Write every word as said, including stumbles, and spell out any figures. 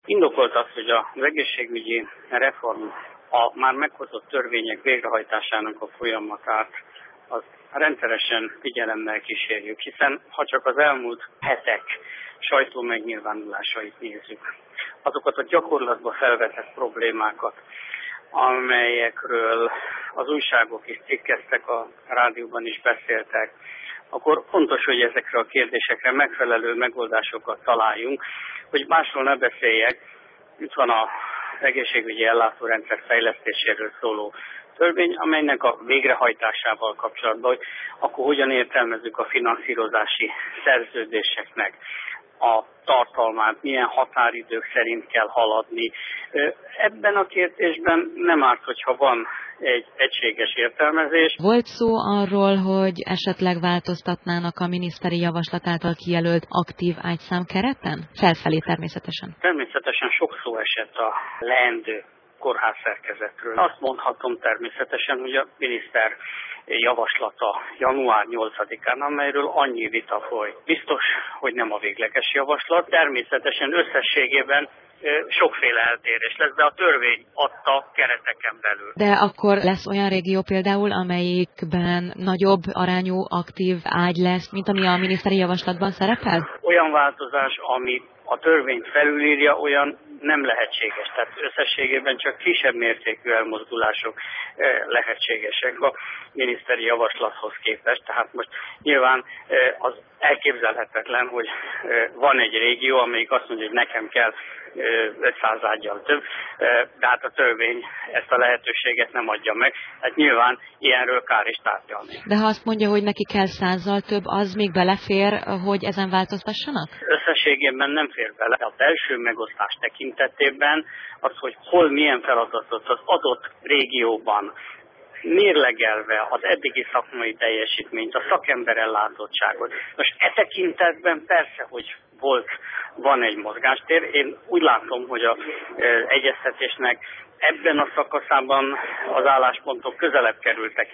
Indokolt az, hogy az egészségügyi reform a már meghozott törvények végrehajtásának a folyamatát az rendszeresen figyelemmel kísérjük, hiszen ha csak az elmúlt hetek sajtó megnyilvánulásait nézzük, azokat a gyakorlatban felvetett problémákat, amelyekről az újságok is cikkeztek, a rádióban is beszéltek, akkor fontos, hogy ezekre a kérdésekre megfelelő megoldásokat találjunk, hogy másról ne beszéljek. Itt van az egészségügyi ellátórendszer fejlesztéséről szóló törvény, amelynek a végrehajtásával kapcsolatban, hogy akkor hogyan értelmezzük a finanszírozási szerződéseknek a tartalmát, milyen határidők szerint kell haladni. Ebben a kérdésben nem árt, hogyha van egy egységes értelmezés. Volt szó arról, hogy esetleg változtatnának a miniszteri javaslat által kijelölt aktív ágyszám kereten? Felfelé természetesen. Természetesen sok szó esett a leendő kórházszerkezetről. Azt mondhatom természetesen, hogy a miniszter javaslata január nyolcadikán, amelyről annyi vita folyt. Biztos, hogy nem a végleges javaslat. Természetesen összességében sokféle eltérés lesz, de a törvény adta kereteken belül. De akkor lesz olyan régió például, amelyikben nagyobb arányú aktív ágy lesz, mint ami a miniszteri javaslatban szerepel? Olyan változás, ami a törvényt felülírja, olyan nem lehetséges. Tehát összességében csak kisebb mértékű elmozdulások lehetségesek a miniszteri javaslathoz képest. Tehát most nyilván az elképzelhetetlen, hogy van egy régió, amelyik azt mondja, hogy nekem kell ötszáz ággyal több, de hát a törvény ezt a lehetőséget nem adja meg. Hát nyilván ilyenről kár is tárgyalni. De ha azt mondja, hogy neki kell százzal több, az még belefér, hogy ezen változtassanak? Összességében nem fér bele. A belső megosztás tekintetében az, hogy hol milyen feladatot az adott régióban mérlegelve az eddigi szakmai teljesítményt, a szakember ellátottságot. Most e tekintetben persze, hogy volt, van egy mozgástér. Én úgy látom, hogy az egyeztetésnek ebben a szakaszában az álláspontok közelebb kerültek